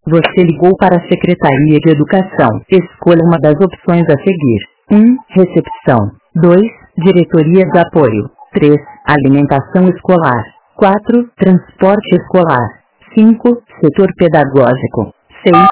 Você ligou para a Secretaria de Educação. Escolha uma das opções a seguir. 1. Recepção. 2. Diretoria de Apoio. 3. Alimentação escolar. 4. Transporte escolar. 5. Setor pedagógico. 6.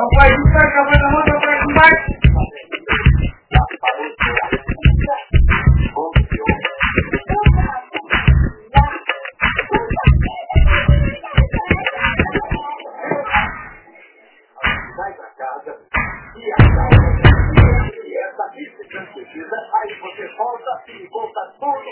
Não faz isso, vai acabar na mão, não faz mais. Vai pra casa e essa lista precisa, aí você volta e volta todo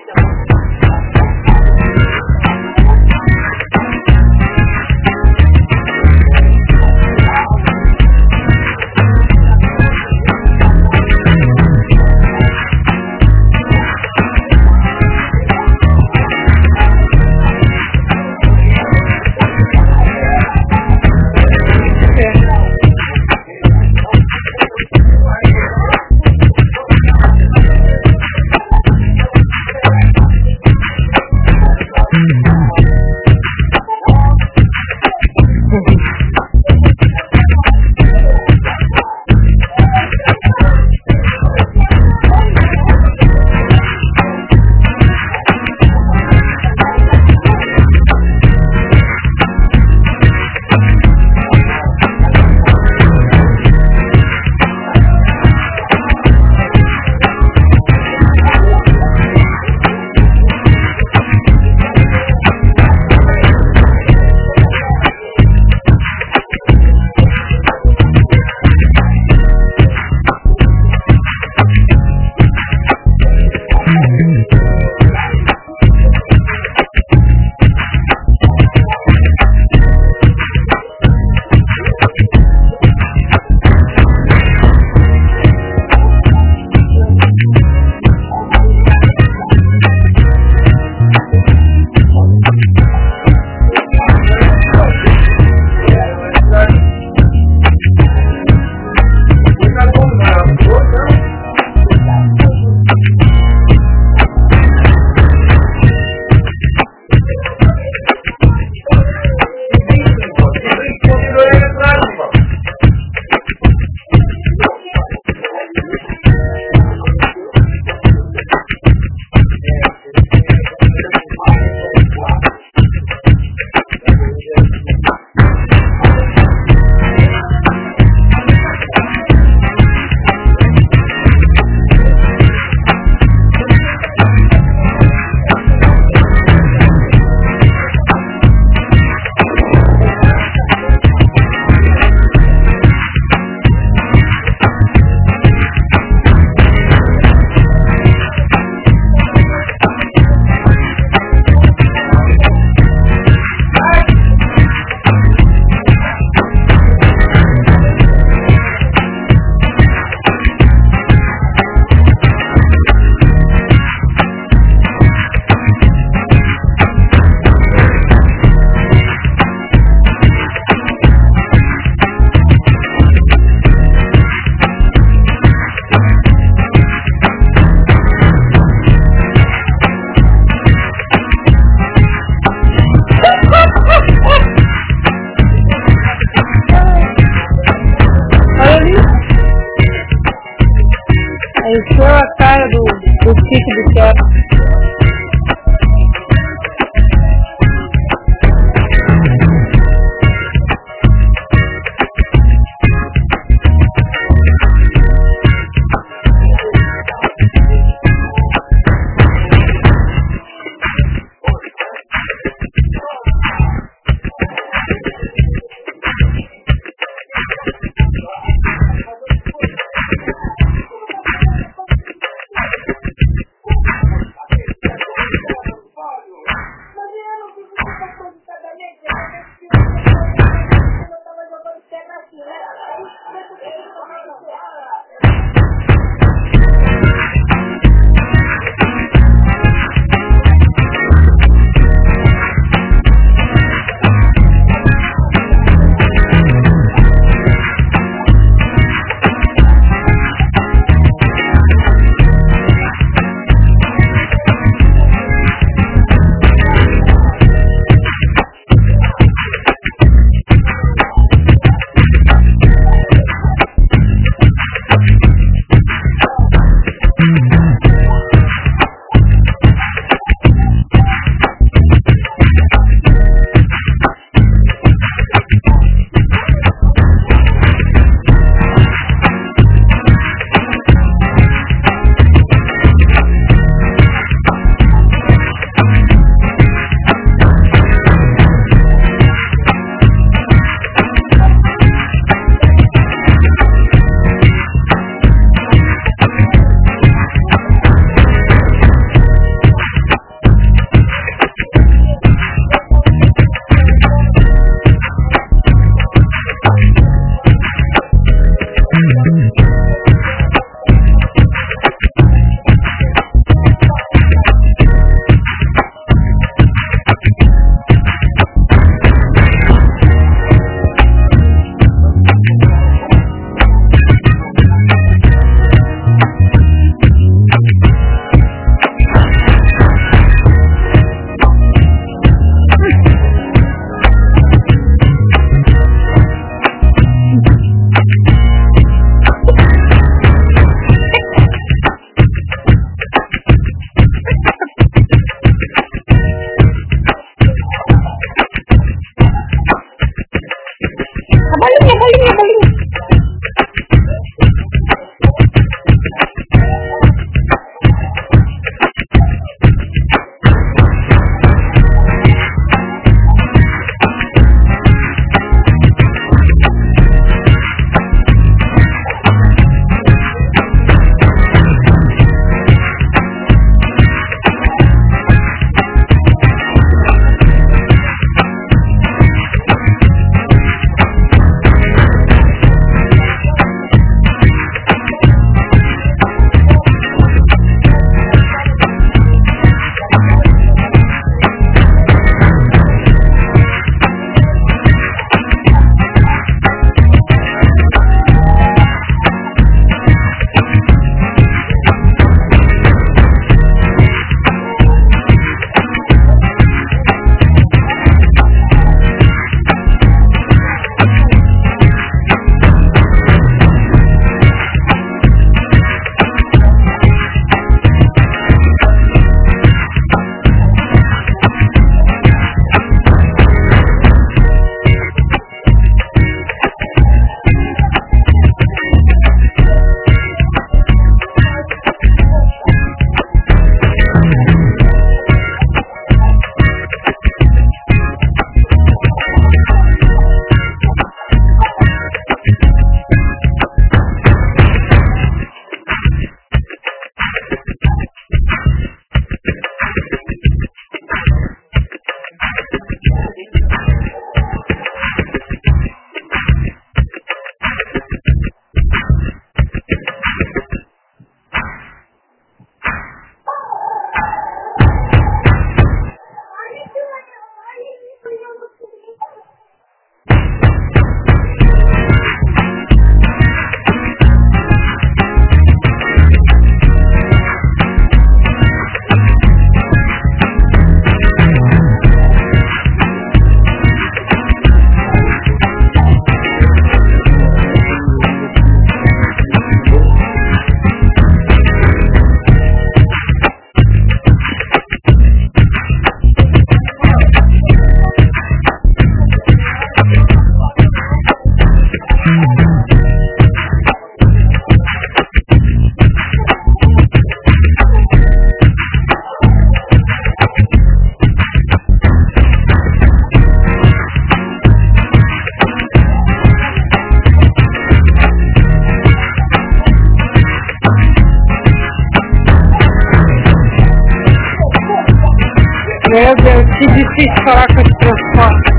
difícil falar com esse transporte.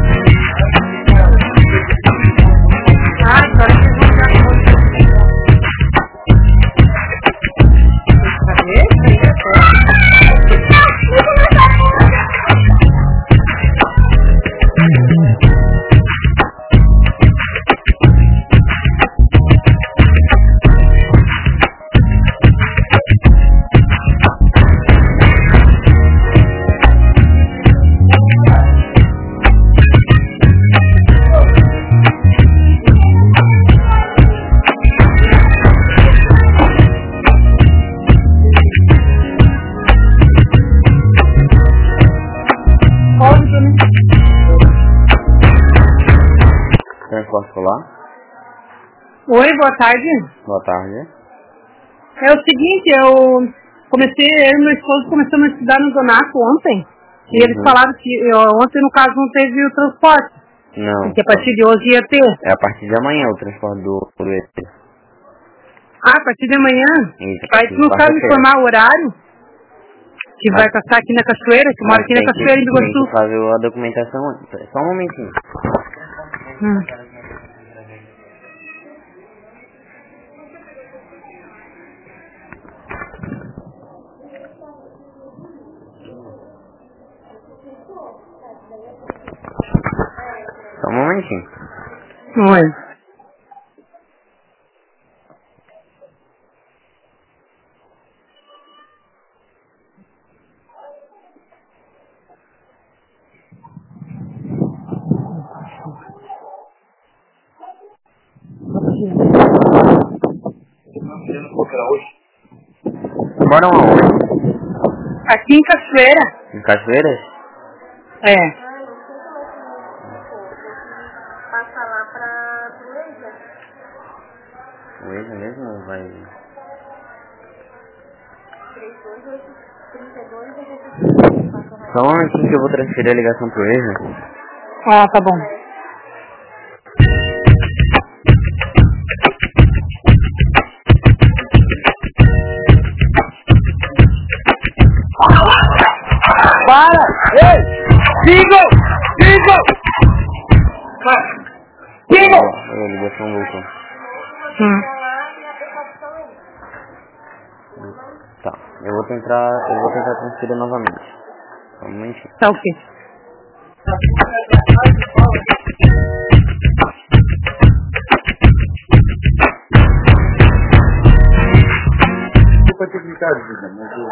Ah, agora vocês vão dar conta. Cadê? Transporte escolar? Oi, boa tarde. Boa tarde. É o seguinte, eu e meu esposo começamos a estudar no Donato ontem. E eles falaram que ontem, no caso, não teve o transporte. Não. Porque a partir de hoje ia ter. É a partir de amanhã o transporte do ET. Ah, a partir de amanhã? Isso. Vai, no caso, informar o horário que vai passar aqui na Cachoeira, que mora aqui na Cachoeira, em Tem Biguaçu. que fazer a documentação antes. Só um momentinho. Só um momentinho. Oi. Moram aonde? Aqui em Cachoeira. Em Cachoeiras? É. Passa lá pra Luísa. O EJA mesmo ou vai... 32. Só um momentinho que eu vou transferir a ligação pro EJA. Ah, tá bom. Para! Ei! Sigo! A ligação voltou. Tá, eu vou tentar transferir novamente. Só um momentinho. Tá ok. Desculpa ter gritado, vida, mas eu...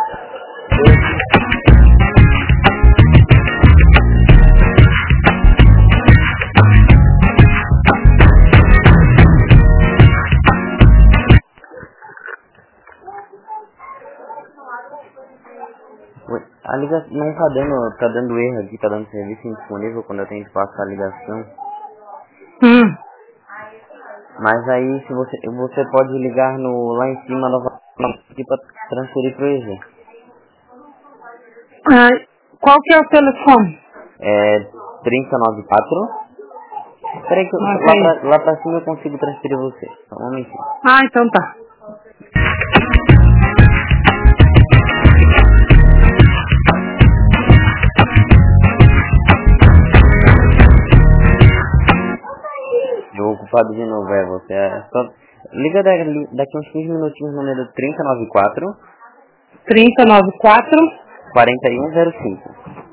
A ligação não tá dando erro aqui, tá dando serviço indisponível quando eu tento passar a ligação. Mas aí se você pode ligar lá em cima novamente pra transferir pro EG. Qual que é o telefone? É 3094. Peraí que lá pra cima eu consigo transferir você. Só um momentinho. Ah, então tá. Eu ocupado de novo, você só... Liga daqui uns 15 minutinhos no número 3094 4105.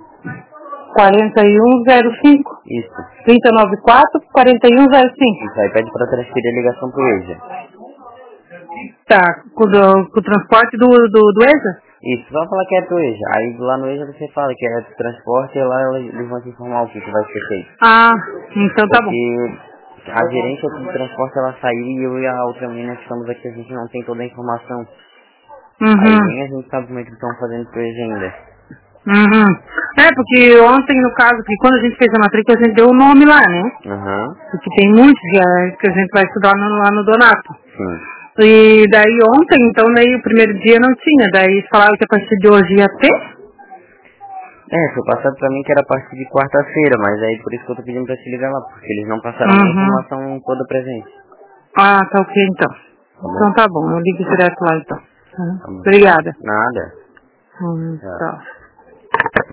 4105. Isso. 3094 4105. Isso aí pede pra transferir a ligação pro EJA. Tá, com o transporte do EJA? Isso, só falar que é pro EJA. Aí lá no EJA você fala que é transporte e lá eles vão te informar o que vai ser feito. Ah, então tá bom. Porque a gerente aqui de transporte ela saiu e eu e a outra menina que estamos aqui, a gente não tem toda a informação. Aí nem a gente sabe como é que eles estão fazendo pro EJA ainda. É, porque ontem, no caso, que quando a gente fez a matrícula, a gente deu o nome lá, né? Porque tem muitos que a gente vai estudar lá no Donato. Sim. E daí ontem, então, daí o primeiro dia não tinha. Daí falaram que a partir de hoje ia ter. Foi passado pra mim que era a partir de quarta-feira, mas aí por isso que eu tô pedindo pra te ligar lá, porque eles não passaram a informação toda presente. Ah, tá ok então. Então tá bom, eu ligo direto lá então. Tá bom. Obrigada. Nada. Tá.